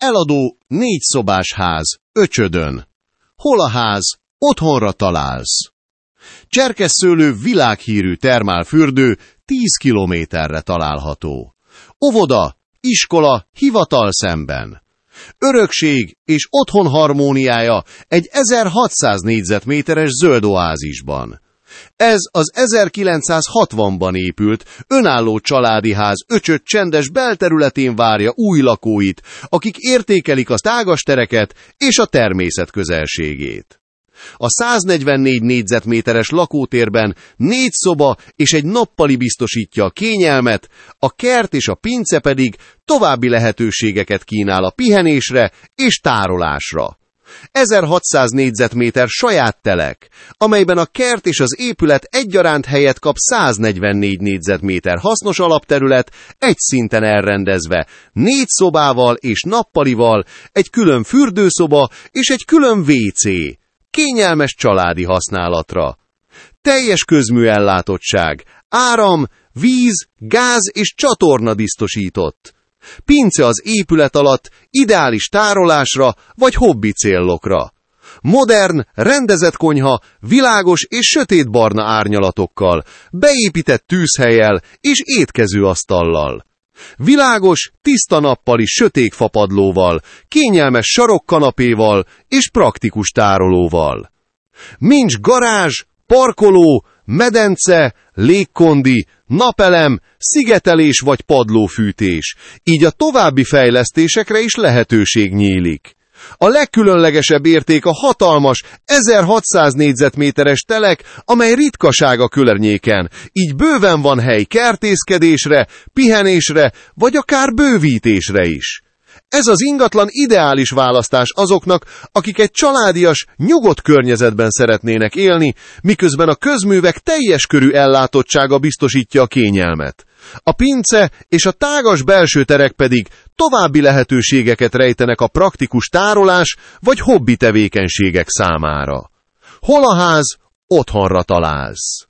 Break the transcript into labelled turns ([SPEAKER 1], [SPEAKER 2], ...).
[SPEAKER 1] eladó 4 szobás ház, Öcsödön. Hol a ház? Otthonra találsz. Cserkesszőlő világhírű termálfürdő 10 kilométerre található. Óvoda, iskola, hivatal szemben. Örökség és otthon harmóniája egy 1600 négyzetméteres zöld oázisban. Ez az 1960-ban épült, önálló családi ház Öcsöd csendes belterületén várja új lakóit, akik értékelik a tágas tereket és a természet közelségét. A 144 négyzetméteres lakótérben 4 szoba és egy nappali biztosítja a kényelmet, a kert és a pince pedig további lehetőségeket kínál a pihenésre és tárolásra. 1600 négyzetméter saját telek, amelyben a kert és az épület egyaránt helyet kap 144 négyzetméter hasznos alapterület, egy szinten elrendezve, 4 szobával és nappalival, egy külön fürdőszoba és egy külön WC, kényelmes családi használatra. Teljes közműellátottság, áram, víz, gáz és csatorna biztosított. Pince az épület alatt, ideális tárolásra vagy hobbi célokra. Modern, rendezett konyha, világos és sötétbarna árnyalatokkal, beépített tűzhellyel és étkezőasztallal. Világos, tiszta nappali söték fapadlóval, kényelmes sarokkanapéval és praktikus tárolóval. Nincs garázs, parkoló, medence, légkondi, napelem, szigetelés vagy padlófűtés, így a további fejlesztésekre is lehetőség nyílik. A legkülönlegesebb érték a hatalmas, 1600 négyzetméteres telek, amely ritkaság a környéken, így bőven van hely kertészkedésre, pihenésre, vagy akár bővítésre is. Ez az ingatlan ideális választás azoknak, akik egy családias, nyugodt környezetben szeretnének élni, miközben a közművek teljes körű ellátottsága biztosítja a kényelmet. A pince és a tágas belső terek pedig további lehetőségeket rejtenek a praktikus tárolás vagy hobbi tevékenységek számára. Hol a ház, otthonra találsz.